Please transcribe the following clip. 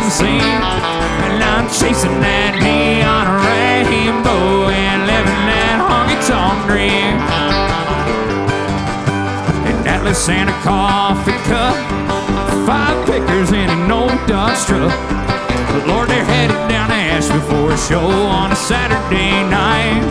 the scene. And I'm chasing that neon rainbow and living that honky-tonk dream. An Atlas and a coffee cup, 5 pickers in an old Dodge truck. Lord, they're headed down to Asheville for a show on a Saturday night.